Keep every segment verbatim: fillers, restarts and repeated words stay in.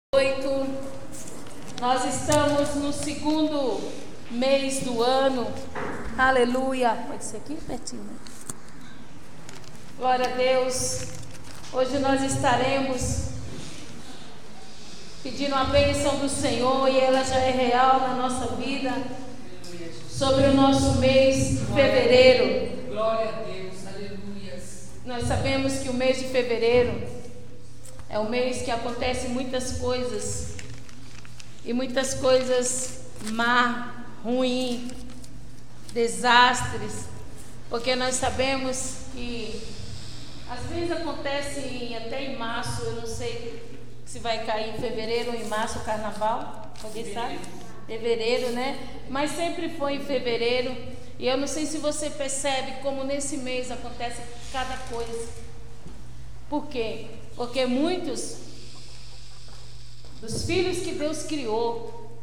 oito, nós estamos no segundo mês do ano, aleluia, pode ser aqui pertinho, glória a Deus. Hoje nós estaremos pedindo a bênção do Senhor, e ela já é real na nossa vida, sobre o nosso mês de fevereiro. Glória a Deus, aleluia. Nós sabemos que o mês de fevereiro é um mês que acontecem muitas coisas, e muitas coisas má, ruim, desastres, porque nós sabemos que às vezes acontece em, até em março, eu não sei se vai cair em fevereiro ou em março o carnaval, alguém sabe? Fevereiro, né? Mas sempre foi em fevereiro, e eu não sei se você percebe como nesse mês acontece cada coisa. Por quê? Porque muitos dos filhos que Deus criou,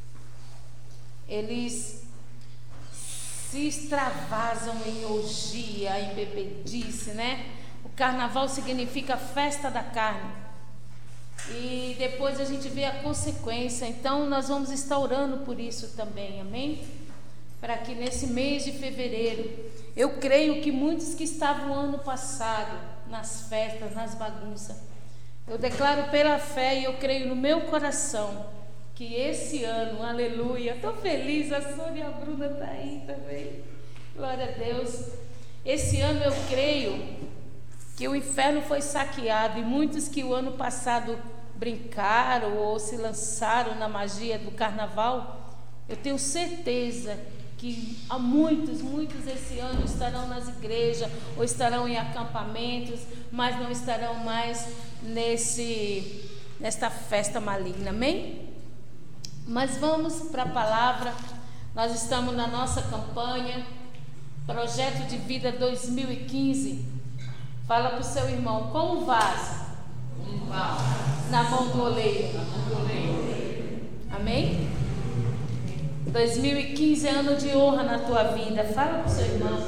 eles se extravasam em orgia, em bebedice, né? O carnaval significa festa da carne. E depois a gente vê a consequência. Então nós vamos estar orando por isso também, amém? Para que nesse mês de fevereiro, eu creio que muitos que estavam ano passado nas festas, nas bagunças, eu declaro pela fé e eu creio no meu coração que esse ano, aleluia, estou feliz, a Sônia e a Bruna estão tá aí também, glória a Deus. Esse ano eu creio que o inferno foi saqueado, e muitos que o ano passado brincaram ou se lançaram na magia do carnaval, eu tenho certeza que há muitos, muitos esse ano estarão nas igrejas ou estarão em acampamentos, mas não estarão mais nesse, nesta festa maligna, amém? Mas vamos para a palavra. Nós estamos na nossa campanha Projeto de Vida dois mil e quinze. Fala para o seu irmão, com um vaso, um vaso na mão do oleiro, na mão do oleiro. Amém? dois mil e quinze é ano de honra na tua vida. Fala para o seu irmão.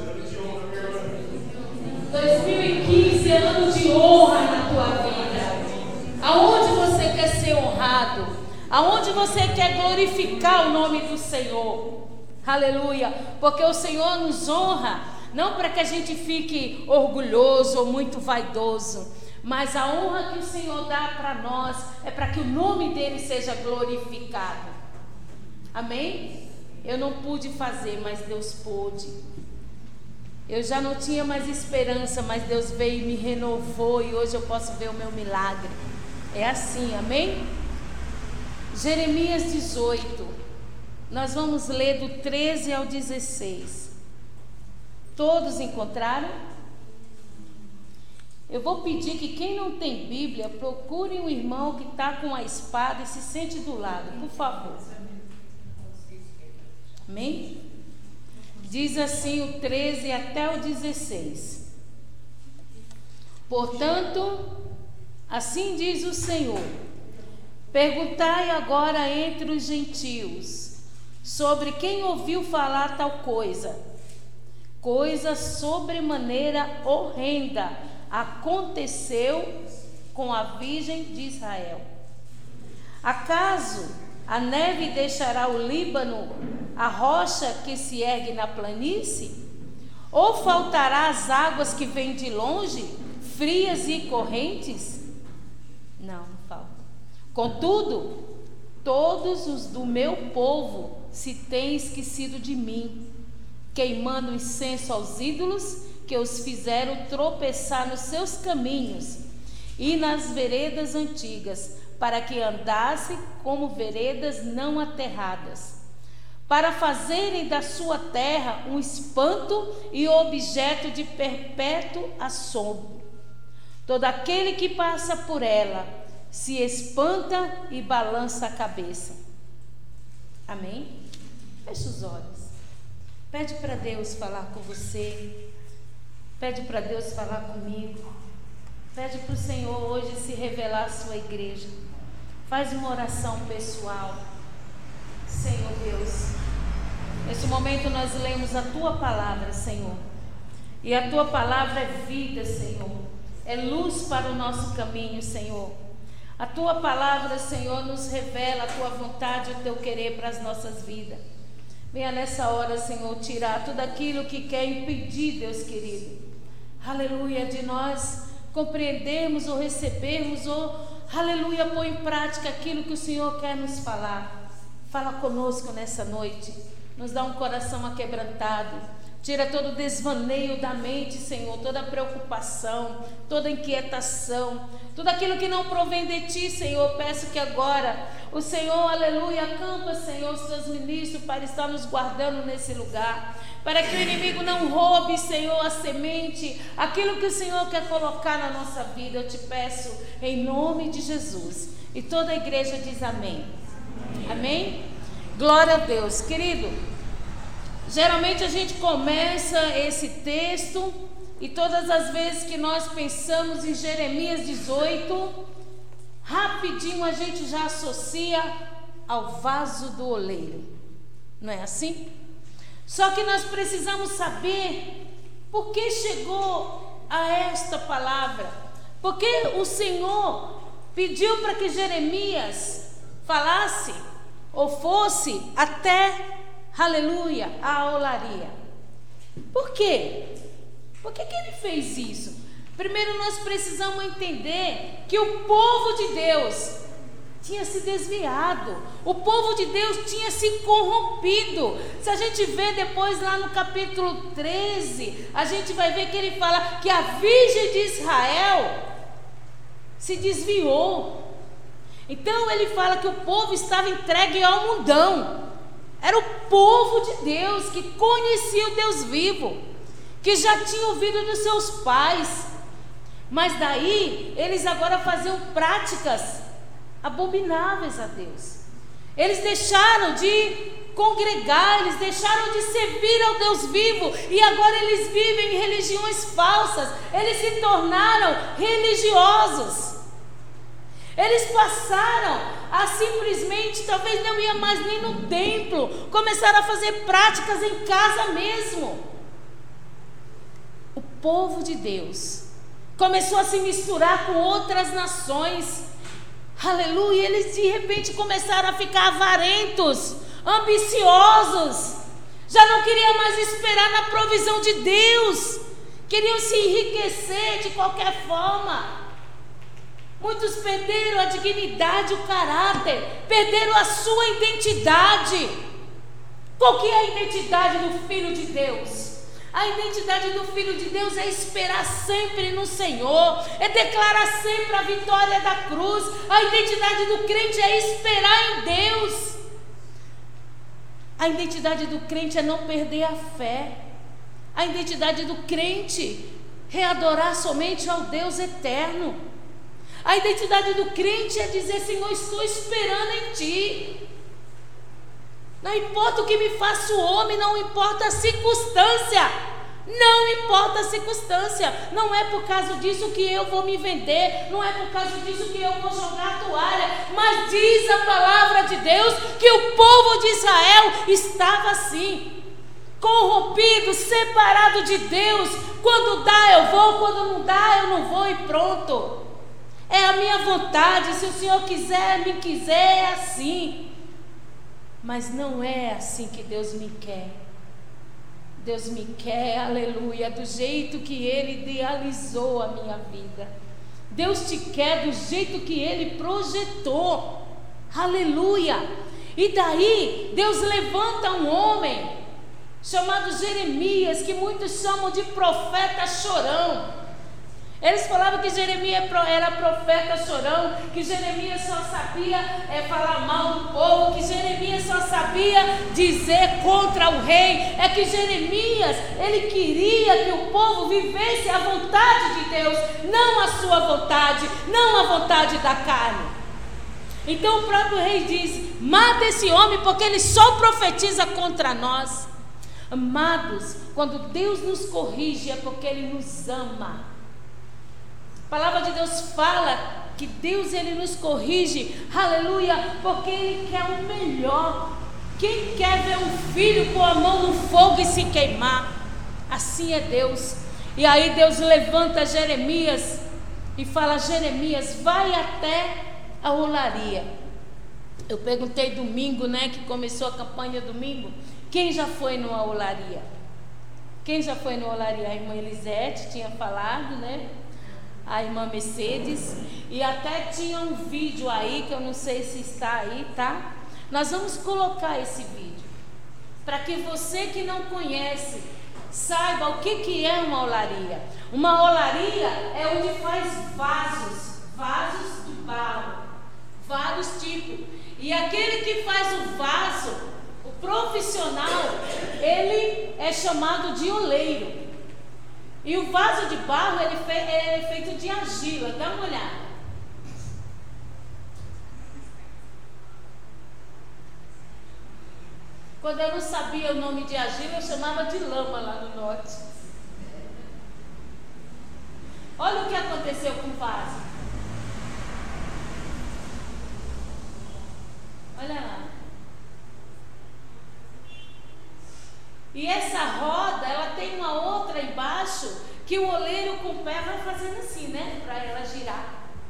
dois mil e quinze é ano de honra na tua vida. Aonde você quer ser honrado? Aonde você quer glorificar o nome do Senhor? Aleluia. Porque o Senhor nos honra, não para que a gente fique orgulhoso ou muito vaidoso, mas a honra que o Senhor dá para nós é para que o nome dele seja glorificado. Amém? Eu não pude fazer, mas Deus pôde. Eu já não tinha mais esperança, mas Deus veio e me renovou, e hoje eu posso ver o meu milagre. É assim, amém? Jeremias dezoito. Nós vamos ler do treze ao dezesseis. Todos encontraram? Eu vou pedir que quem não tem Bíblia, procure um irmão que está com a espada e se sente do lado, por favor. Amém? Diz assim o treze até o dezesseis. Portanto, assim diz o Senhor: perguntai agora entre os gentios, sobre quem ouviu falar tal coisa. Coisa sobremaneira horrenda aconteceu com a virgem de Israel. Acaso a neve deixará o Líbano, a rocha que se ergue na planície? Ou faltará as águas que vêm de longe, frias e correntes? Não, não falta. Contudo, todos os do meu povo se têm esquecido de mim, queimando incenso aos ídolos que os fizeram tropeçar nos seus caminhos e nas veredas antigas, para que andassem como veredas não aterradas, para fazerem da sua terra um espanto e objeto de perpétuo assombro. Todo aquele que passa por ela se espanta e balança a cabeça. Amém? Feche os olhos. Pede para Deus falar com você. Pede para Deus falar comigo. Pede para o Senhor hoje se revelar à sua igreja. Faz uma oração pessoal. Senhor Deus, nesse momento nós lemos a Tua palavra, Senhor. E a Tua palavra é vida, Senhor. É luz para o nosso caminho, Senhor. A tua palavra, Senhor, nos revela a tua vontade e o teu querer para as nossas vidas. Venha nessa hora, Senhor, tirar tudo aquilo que quer impedir, Deus querido. Aleluia, de nós compreendermos ou recebermos ou, aleluia, pôr em prática aquilo que o Senhor quer nos falar. Fala conosco nessa noite. Nos dá um coração aquebrantado. Tira todo o desvaneio da mente, Senhor, toda preocupação, toda inquietação, tudo aquilo que não provém de Ti, Senhor. Peço que agora o Senhor, aleluia, acampa, Senhor, os Teus ministros para estar nos guardando nesse lugar, para que o inimigo não roube, Senhor, a semente, aquilo que o Senhor quer colocar na nossa vida. Eu te peço em nome de Jesus. E toda a igreja diz amém. Amém? Amém? Glória a Deus. Querido, geralmente a gente começa esse texto e todas as vezes que nós pensamos em Jeremias dezoito, rapidinho a gente já associa ao vaso do oleiro. Não é assim? Só que nós precisamos saber por que chegou a esta palavra. Porque o Senhor pediu para que Jeremias falasse ou fosse até, aleluia, a olaria. Por quê? Por que que ele fez isso? Primeiro nós precisamos entender que o povo de Deus tinha se desviado. O povo de Deus tinha se corrompido. Se a gente vê depois lá no capítulo treze, a gente vai ver que ele fala que a Virgem de Israel se desviou. Então ele fala que o povo estava entregue ao mundão. Era o povo de Deus que conhecia o Deus vivo, que já tinha ouvido dos seus pais. Mas daí eles agora faziam práticas abomináveis a Deus. Eles deixaram de congregar, eles deixaram de servir ao Deus vivo, e agora eles vivem em religiões falsas. Eles se tornaram religiosos. Eles passaram a simplesmente, talvez não ia mais nem no templo, começaram a fazer práticas em casa mesmo. O povo de Deus começou a se misturar com outras nações. Aleluia, eles de repente começaram a ficar avarentos, ambiciosos. Já não queriam mais esperar na provisão de Deus. Queriam se enriquecer de qualquer forma. Muitos perderam a dignidade, o caráter, perderam a sua identidade. Qual que é a identidade do Filho de Deus? A identidade do Filho de Deus é esperar sempre no Senhor, é declarar sempre a vitória da cruz. A identidade do crente é esperar em Deus. A identidade do crente é não perder a fé. A identidade do crente é adorar somente ao Deus eterno. A identidade do crente é dizer: Senhor, estou esperando em Ti. Não importa o que me faça o homem, não importa a circunstância. Não importa a circunstância. Não é por causa disso que eu vou me vender. Não é por causa disso que eu vou jogar a toalha. Mas diz a palavra de Deus que o povo de Israel estava assim, corrompido, separado de Deus. Quando dá eu vou, quando não dá eu não vou e pronto. É a minha vontade, se o Senhor quiser, me quiser, é assim. Mas não é assim que Deus me quer. Deus me quer, aleluia, do jeito que Ele idealizou a minha vida. Deus te quer do jeito que Ele projetou, aleluia. E daí Deus levanta um homem chamado Jeremias, que muitos chamam de profeta chorão. Eles falavam que Jeremias era profeta chorão, que Jeremias só sabia é, falar mal do povo, que Jeremias só sabia dizer contra o rei. É que Jeremias, ele queria que o povo vivesse a vontade de Deus, não a sua vontade, não a vontade da carne. Então o próprio rei diz: mata esse homem, porque ele só profetiza contra nós. Amados, quando Deus nos corrige é porque Ele nos ama. A palavra de Deus fala que Deus, Ele nos corrige, aleluia, porque Ele quer o melhor. Quem quer ver um filho com a mão no fogo e se queimar? Assim é Deus. E aí Deus levanta Jeremias e fala: Jeremias, vai até A olaria. Eu perguntei domingo, né, que começou a campanha domingo, quem já foi numa olaria? Quem já foi numa olaria? A irmã Elisete tinha falado, né? A irmã Mercedes, e até tinha um vídeo aí, que eu não sei se está aí, tá? Nós vamos colocar esse vídeo, para que você que não conhece, saiba o que, que é uma olaria. Uma olaria é onde faz vasos, vasos de barro, vários tipos. E aquele que faz o vaso, o profissional, ele é chamado de oleiro. E o vaso de barro, ele é feito de argila. Dá uma olhada. Quando eu não sabia o nome de argila, eu chamava de lama lá no norte. Olha o que aconteceu com o vaso. Olha lá. E essa roda, ela tem uma outra embaixo, que o oleiro com o pé vai fazendo assim, né? Para ela girar.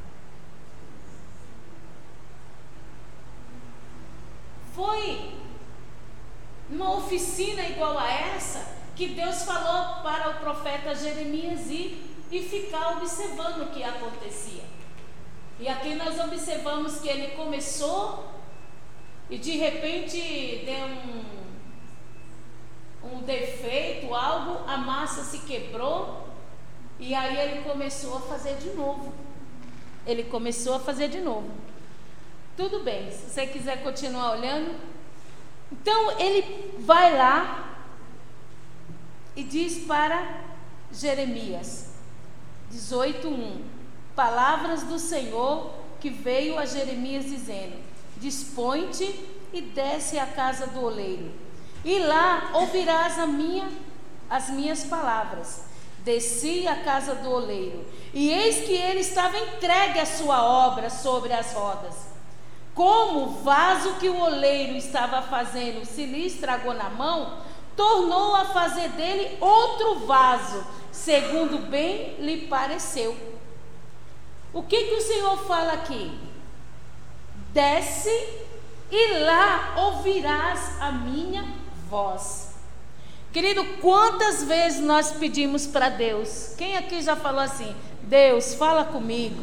Foi uma oficina igual a essa que Deus falou para o profeta Jeremias ir e ficar observando o que acontecia. E aqui nós observamos que ele começou e de repente deu um um defeito, algo, a massa se quebrou, e aí ele começou a fazer de novo. Ele começou a fazer de novo. Tudo bem, se você quiser continuar olhando. Então ele vai lá e diz para Jeremias dezoito, um, palavras do Senhor que veio a Jeremias dizendo: dispõe-te e desce à casa do oleiro, e lá ouvirás a minha, as minhas palavras. Desci à casa do oleiro, e eis que ele estava entregue à sua obra sobre as rodas. Como o vaso que o oleiro estava fazendo se lhe estragou na mão, tornou a fazer dele outro vaso, segundo bem lhe pareceu. O que que o Senhor fala aqui? Desce e lá ouvirás a minha voz. Querido, quantas vezes nós pedimos para Deus? Quem aqui já falou assim: Deus, fala comigo?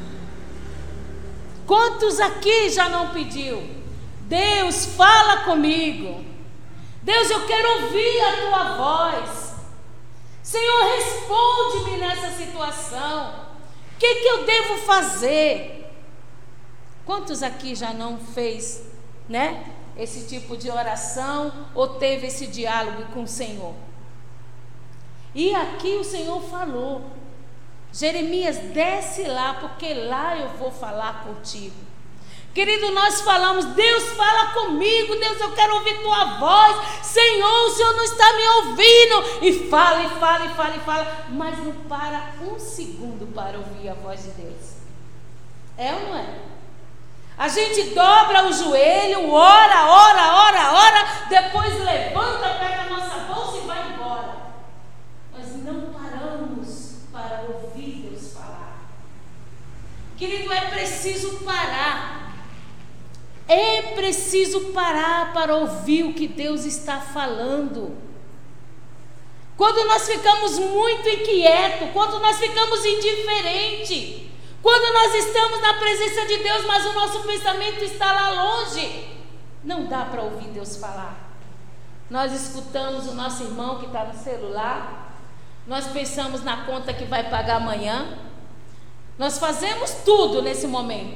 Quantos aqui já não pediu? Deus, fala comigo. Deus, eu quero ouvir a tua voz. Senhor, responde-me nessa situação. O que que eu devo fazer? Quantos aqui já não fez, né, esse tipo de oração, ou teve esse diálogo com o Senhor? E aqui o Senhor falou: Jeremias, desce lá, porque lá eu vou falar contigo. Querido, nós falamos: Deus, fala comigo, Deus, eu quero ouvir tua voz. Senhor, o Senhor não está me ouvindo. E fala, e fala, e fala, e fala, mas não para um segundo para ouvir a voz de Deus. É ou não é? A gente dobra o joelho, ora, ora, ora, ora, depois levanta, pega a nossa bolsa e vai embora. Nós não paramos para ouvir Deus falar. Querido, é preciso parar. É preciso parar para ouvir o que Deus está falando. Quando nós ficamos muito inquietos, quando nós ficamos indiferentes, quando nós estamos na presença de Deus, mas o nosso pensamento está lá longe, não dá para ouvir Deus falar. Nós escutamos o nosso irmão que está no celular, nós pensamos na conta que vai pagar amanhã, nós fazemos tudo nesse momento,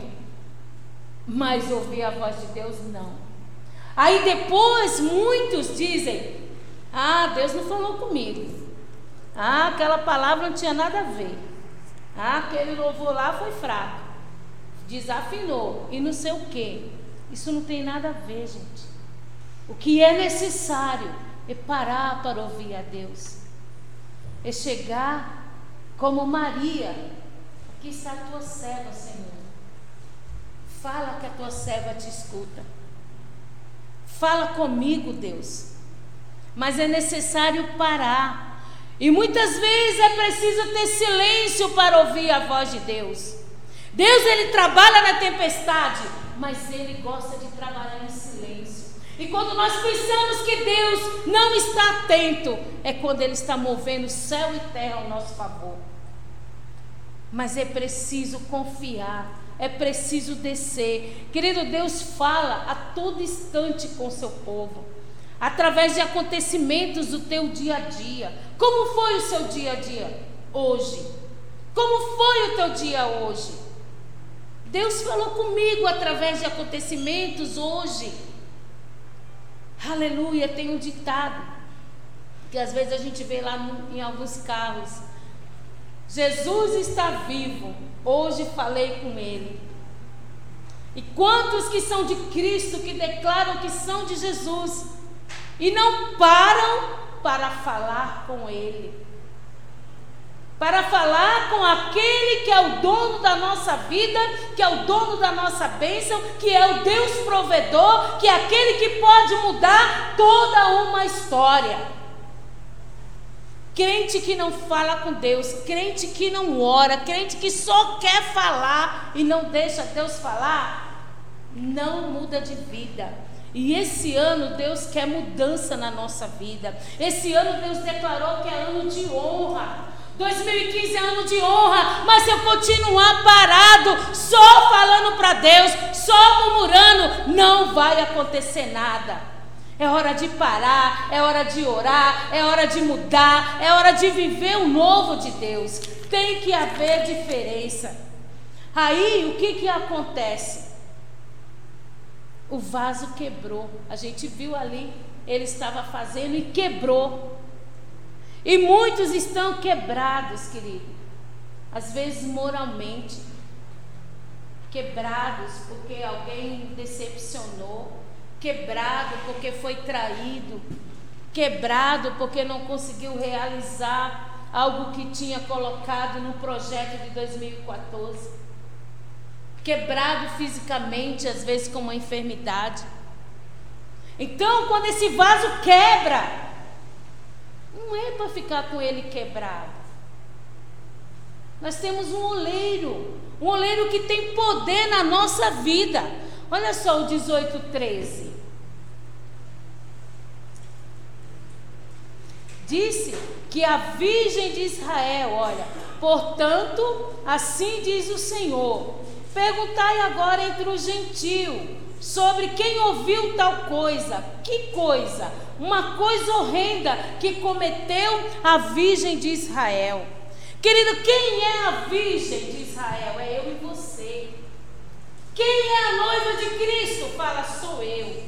mas ouvir a voz de Deus, não. Aí depois muitos dizem: ah, Deus não falou comigo, ah, aquela palavra não tinha nada a ver, ah, aquele louvor lá foi fraco, desafinou e não sei o que. Isso não tem nada a ver, gente. O que é necessário é parar para ouvir a Deus, é chegar como Maria: aqui está a tua serva, Senhor, fala que a tua serva te escuta, fala comigo, Deus. Mas é necessário parar. E muitas vezes é preciso ter silêncio para ouvir a voz de Deus. Deus, ele trabalha na tempestade, mas ele gosta de trabalhar em silêncio. E quando nós pensamos que Deus não está atento, é quando ele está movendo céu e terra ao nosso favor. Mas é preciso confiar, é preciso descer. Querido, Deus fala a todo instante com o seu povo, através de acontecimentos do teu dia a dia. Como foi o seu dia a dia hoje? Como foi o teu dia hoje? Deus falou comigo através de acontecimentos hoje. Aleluia. Tem um ditado que às vezes a gente vê lá no, em alguns carros: Jesus está vivo, hoje falei com ele. E quantos que são de Cristo, que declaram que são de Jesus e não param para falar com ele, para falar com aquele que é o dono da nossa vida, que é o dono da nossa bênção, que é o Deus provedor, que é aquele que pode mudar toda uma história. Crente que não fala com Deus, crente que não ora, crente que só quer falar e não deixa Deus falar, não muda de vida. E esse ano Deus quer mudança na nossa vida. Esse ano Deus declarou que é ano de honra. dois mil e quinze é ano de honra, mas se eu continuar parado, só falando para Deus, só murmurando, não vai acontecer nada. É hora de parar, é hora de orar, é hora de mudar, é hora de viver o novo de Deus. Tem que haver diferença. Aí o que que acontece? O vaso quebrou. A gente viu ali, ele estava fazendo e quebrou. E muitos estão quebrados, querido. Às vezes moralmente. Quebrados porque alguém decepcionou. Quebrado porque foi traído, quebrado porque não conseguiu realizar algo que tinha colocado no projeto de dois mil e quatorze, quebrado fisicamente, às vezes com uma enfermidade. Então, quando esse vaso quebra, não é para ficar com ele quebrado. Nós temos um oleiro, um oleiro que tem poder na nossa vida. Olha só o dezoito, treze. Disse que a Virgem de Israel, olha, portanto, assim diz o Senhor: perguntai agora entre os gentios sobre quem ouviu tal coisa. Que coisa? Uma coisa horrenda que cometeu a Virgem de Israel. Querido, quem é a Virgem de Israel? É eu e você. Quem é a noiva de Cristo? Fala, sou eu.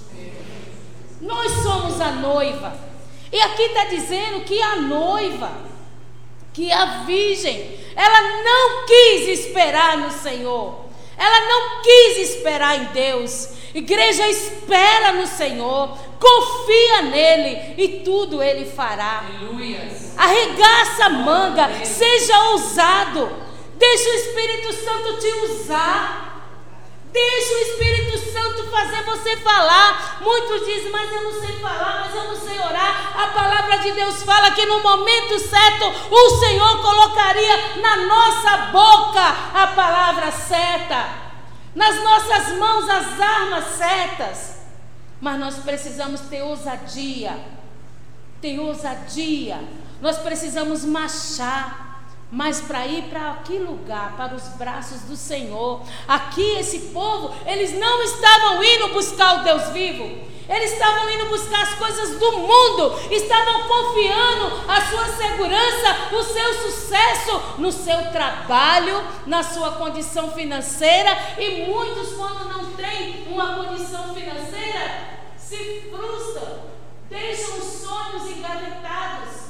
Nós somos a noiva. E aqui está dizendo que a noiva, que a virgem, ela não quis esperar no Senhor. Ela não quis esperar em Deus. Igreja, espera no Senhor, confia nele e tudo ele fará. Aleluia. Arregaça a manga, Aleluia. Seja ousado. Deixa o Espírito Santo te usar. Deixa o Espírito Santo fazer você falar. Muitos dizem, mas eu não sei falar, mas eu não sei orar. A palavra de Deus fala que no momento certo o Senhor colocaria na nossa boca a palavra certa, nas nossas mãos as armas certas. Mas nós precisamos ter ousadia. Ter ousadia. Nós precisamos marchar. Mas para ir para que lugar? Para os braços do Senhor. Aqui esse povo, eles não estavam indo buscar o Deus vivo. Eles estavam indo buscar as coisas do mundo. Estavam confiando a sua segurança, o seu sucesso no seu trabalho, na sua condição financeira. E muitos, quando não têm uma condição financeira, se frustram, deixam os sonhos engavetados,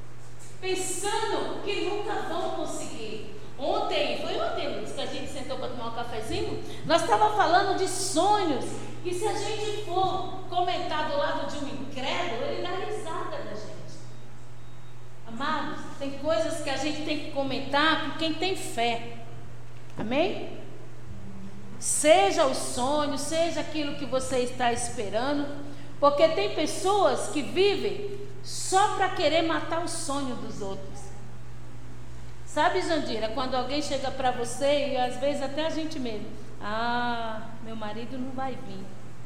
pensando que nunca vão conseguir. Ontem, foi ontem, Luiz, que a gente sentou para tomar um cafezinho. Nós estávamos falando de sonhos. E se a gente for comentar do lado de um incrédulo, ele dá risada da gente. Amados, tem coisas que a gente tem que comentar com quem tem fé. Amém? Seja o sonho, seja aquilo que você está esperando. Porque tem pessoas que vivem só para querer matar o sonho dos outros. Sabe, Jandira, quando alguém chega para você, e às vezes até a gente mesmo, ah, meu marido não vai vir.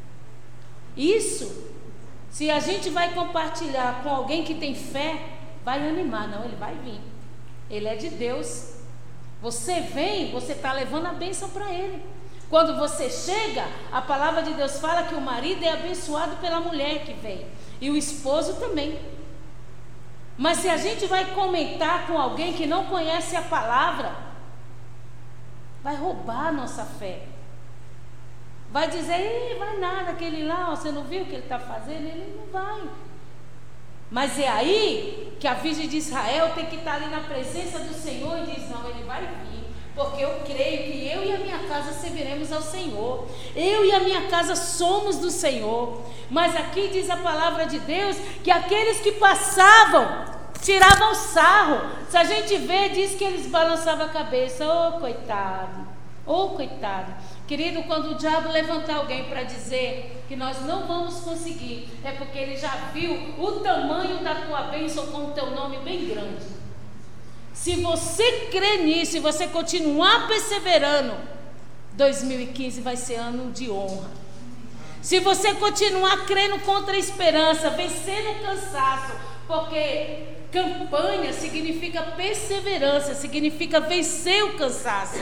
Isso, se a gente vai compartilhar com alguém que tem fé, vai animar. Não, ele vai vir, ele é de Deus. Você vem, você está levando a bênção para ele. Quando você chega, a palavra de Deus fala que o marido é abençoado pela mulher que vem, e o esposo também. Mas se a gente vai comentar com alguém que não conhece a palavra, vai roubar a nossa fé. Vai dizer, Ih, vai nada, aquele lá, ó, você não viu o que ele está fazendo? Ele não vai. Mas é aí que a Virgem de Israel tem que estar ali na presença do Senhor e diz, não, ele vai vir, porque eu creio que eu e a minha casa serviremos ao Senhor. Eu e a minha casa somos do Senhor. Mas aqui diz a palavra de Deus que aqueles que passavam tiravam sarro. Se a gente vê, diz que eles balançavam a cabeça. Oh, coitado, oh, coitado. Querido, quando o diabo levantar alguém para dizer que nós não vamos conseguir, é porque ele já viu o tamanho da tua bênção com o teu nome bem grande. Se você crer nisso e você continuar perseverando, dois mil e quinze vai ser ano de honra. Se você continuar crendo contra a esperança, vencendo o cansaço, porque campanha significa perseverança, significa vencer o cansaço.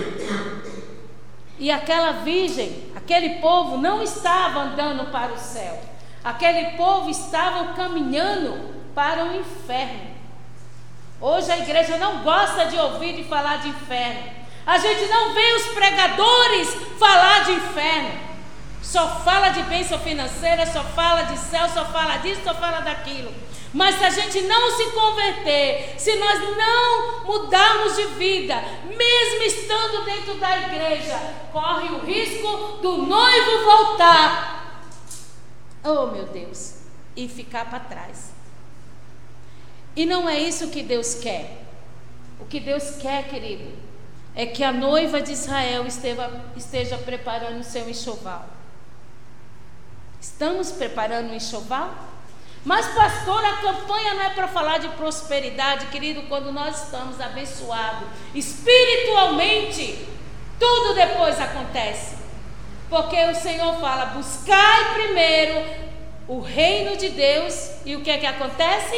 E aquela virgem, aquele povo não estava andando para o céu. Aquele povo estava caminhando para o inferno. Hoje a igreja não gosta de ouvir de falar de inferno. A gente não vê os pregadores falar de inferno. Só fala de bênção financeira, só fala de céu, só fala disso, só fala daquilo. Mas se a gente não se converter, se nós não mudarmos de vida, mesmo estando dentro da igreja, corre o risco do noivo voltar. Oh, meu Deus, e ficar para trás. E não é isso que Deus quer. O que Deus quer, querido, é que a noiva de Israel esteja, esteja preparando o seu enxoval. Estamos preparando o enxoval? Mas, pastor, a campanha não é para falar de prosperidade, querido. Quando nós estamos abençoados espiritualmente, tudo depois acontece. Porque o Senhor fala, buscai primeiro o reino de Deus. E o que é que acontece?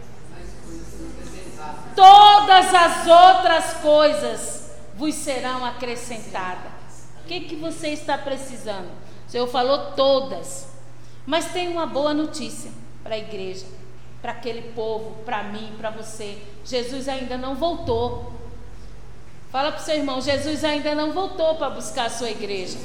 Todas as outras coisas vos serão acrescentadas. O que, que você está precisando? O Senhor falou todas. Mas tem uma boa notícia para a igreja, para aquele povo, para mim, para você. Jesus ainda não voltou. Fala para o seu irmão, Jesus ainda não voltou para buscar a sua igreja.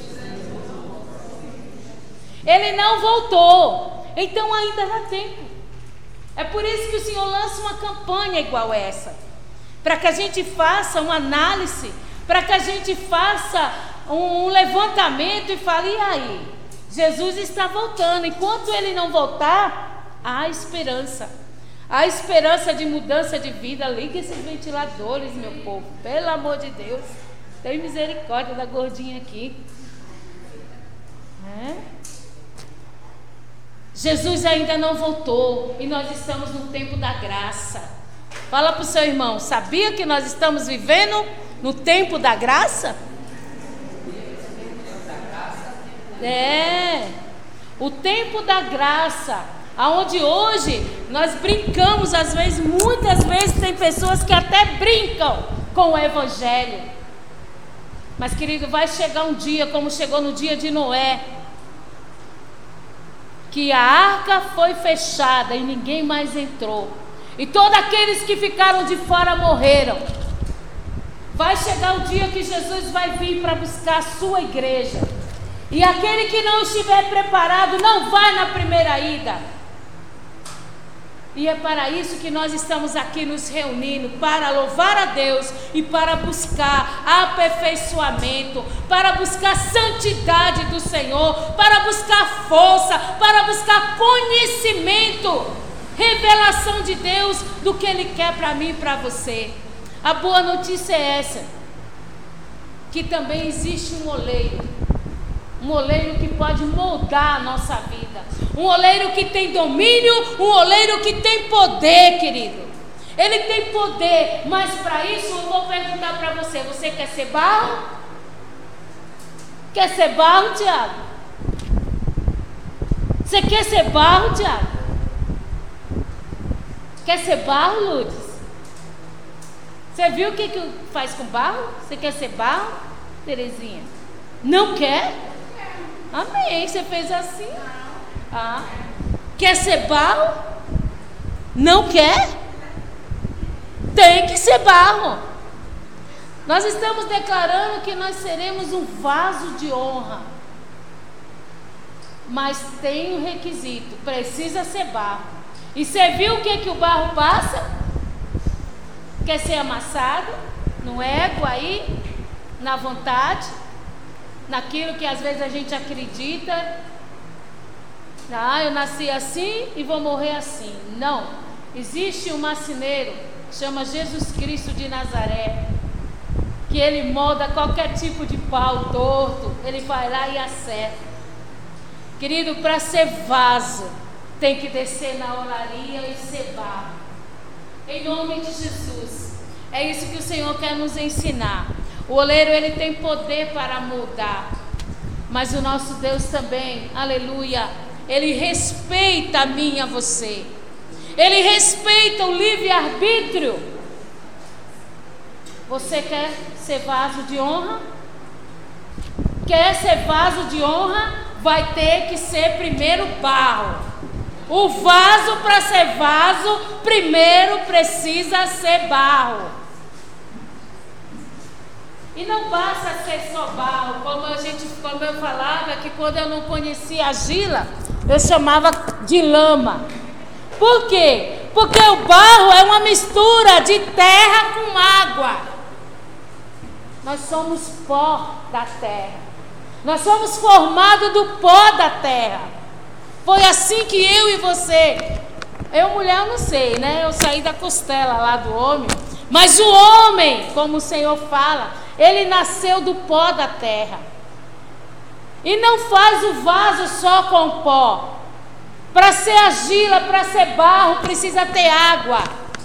Ele não voltou. Então ainda dá tempo. É por isso que o Senhor lança uma campanha igual essa, para que a gente faça uma análise, para que a gente faça um levantamento e fale, e aí? Jesus está voltando. Enquanto ele não voltar, há esperança. Há esperança de mudança de vida. Liga esses ventiladores, meu povo. Pelo amor de Deus. Tem misericórdia da gordinha aqui. É? Jesus ainda não voltou. E nós estamos no tempo da graça. Fala para o seu irmão, sabia que nós estamos vivendo no tempo da graça? É. O tempo da graça. Aonde hoje nós brincamos, às vezes, muitas vezes tem pessoas que até brincam com o evangelho. Mas, querido, vai chegar um dia, como chegou no dia de Noé, que a arca foi fechada e ninguém mais entrou. E todos aqueles que ficaram de fora morreram. Vai chegar o dia que Jesus vai vir para buscar a sua igreja. E aquele que não estiver preparado não vai na primeira ida. E é para isso que nós estamos aqui nos reunindo, para louvar a Deus e para buscar aperfeiçoamento, para buscar santidade do Senhor, para buscar força, para buscar conhecimento, revelação de Deus do que Ele quer para mim e para você. A boa notícia é essa, que também existe um oleiro, um oleiro que pode moldar a nossa vida, um oleiro que tem domínio, um oleiro que tem poder, querido. Ele tem poder, mas para isso eu vou perguntar para você: você quer ser barro? Quer ser barro, Tiago? Você quer ser barro, Tiago? Quer ser barro, Lourdes? Você viu o que, que faz com barro? Você quer ser barro, Terezinha? Não quer? Amém. Você fez assim? Ah. Quer ser barro? Não quer? Tem que ser barro. Nós estamos declarando que nós seremos um vaso de honra. Mas tem um requisito: precisa ser barro. E você viu o que, que o barro passa? Quer ser amassado no ego aí, na vontade, naquilo que às vezes a gente acredita. Ah, eu nasci assim e vou morrer assim. Não. Existe um marceneiro, chama Jesus Cristo de Nazaré, que ele molda qualquer tipo de pau torto, ele vai lá e acerta. Querido, para ser vaso, tem que descer na olaria e ser barro. Em nome de Jesus. É isso que o Senhor quer nos ensinar. O oleiro, ele tem poder para moldar, mas o nosso Deus também, aleluia, ele respeita a mim e a você. Ele respeita o livre-arbítrio. Você quer ser vaso de honra? Quer ser vaso de honra? Vai ter que ser primeiro barro. O vaso, para ser vaso, primeiro precisa ser barro. E não basta ser só barro, como, a gente, como eu falava, que quando eu não conhecia a argila, eu chamava de lama. Por quê? Porque o barro é uma mistura de terra com água. Nós somos pó da terra. Nós somos formados do pó da terra. Foi assim que eu e você, eu mulher eu não sei, né? Eu saí da costela lá do homem, mas o homem, como o Senhor fala, ele nasceu do pó da terra. E não faz o vaso só com pó. Para ser argila, para ser barro, precisa ter água.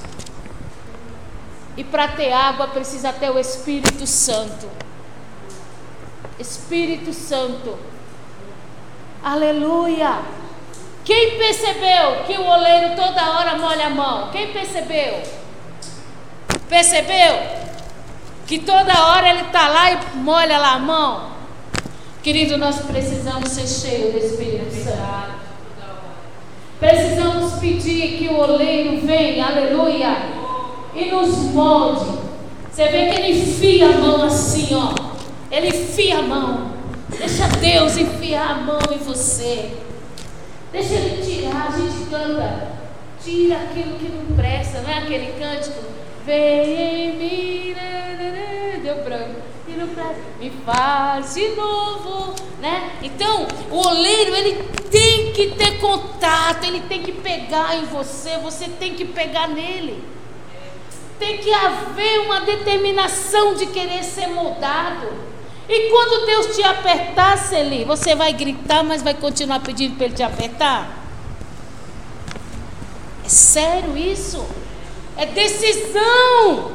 E para ter água precisa ter o Espírito Santo. Espírito Santo. Aleluia. Quem percebeu que o oleiro toda hora molha a mão? Quem percebeu? Percebeu? Que toda hora ele está lá e molha lá a mão? Querido, nós precisamos ser cheios do Espírito Santo. Precisamos pedir que o oleiro venha, aleluia, e nos molde. Você vê que ele enfia a mão assim, ó. Ele enfia a mão. Deixa Deus enfiar a mão em você. Deixa ele tirar. A gente canta: tira aquilo que não presta. Não é aquele cântico? Vem em mim, deu branco, e não presta, me faz de novo, né? Então, o oleiro, ele tem que ter contato, ele tem que pegar em você, você tem que pegar nele. Tem que haver uma determinação de querer ser moldado. E quando Deus te apertar, Celi, você vai gritar, mas vai continuar pedindo para Ele te apertar? É sério isso? É decisão.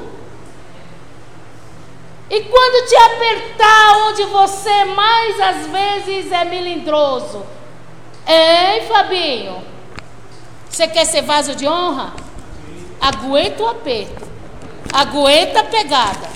E quando te apertar, onde você mais às vezes é melindroso, hein, Fabinho? Você quer ser vaso de honra? Aguenta o aperto, aguenta a pegada.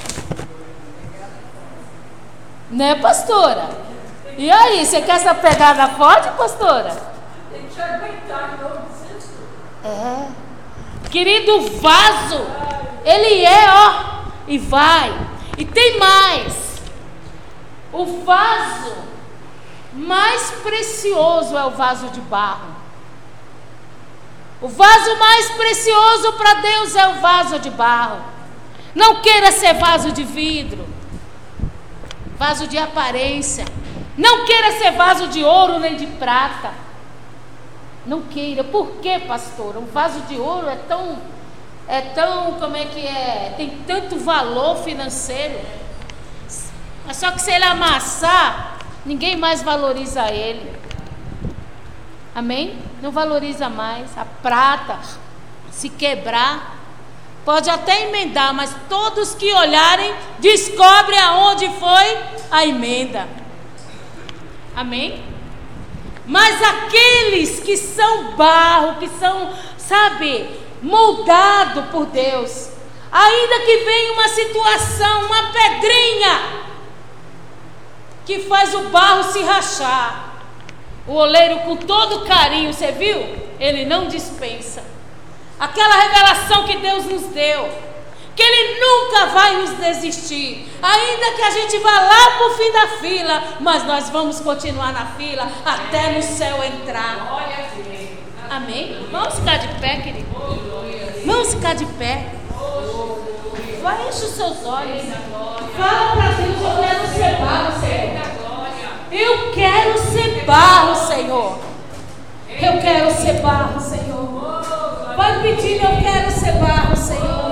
Né, pastora? E aí, você quer essa pegada forte, pastora? Tem que aguentar, não precisa. É. Querido, vaso, ele é, ó, e vai. E tem mais. O vaso mais precioso é o vaso de barro. O vaso mais precioso para Deus é o vaso de barro. Não queira ser vaso de vidro, vaso de aparência. Não queira ser vaso de ouro nem de prata. Não queira. Por quê, pastor? Um vaso de ouro é tão, é tão, como é que é? Tem tanto valor financeiro. Mas só que se ele amassar, ninguém mais valoriza ele. Amém? Não valoriza mais. A prata, se quebrar, Pode até emendar, mas todos que olharem descobrem aonde foi a emenda. Amém? Mas aqueles que são barro, que são, sabe, moldados por Deus, ainda que venha uma situação, uma pedrinha, que faz o barro se rachar, o oleiro com todo carinho, você viu? Ele não dispensa. Aquela revelação que Deus nos deu, que Ele nunca vai nos desistir, ainda que a gente vá lá para o fim da fila, mas nós vamos continuar na fila até no céu entrar. Amém? Vamos ficar de pé, querido? Vamos ficar de pé. Vai, enche os seus olhos. Fala para Deus: eu quero ser barro, Senhor. Eu quero ser barro, Senhor. Eu quero ser barro, Senhor. Vai pedindo: eu quero ser barro, Senhor.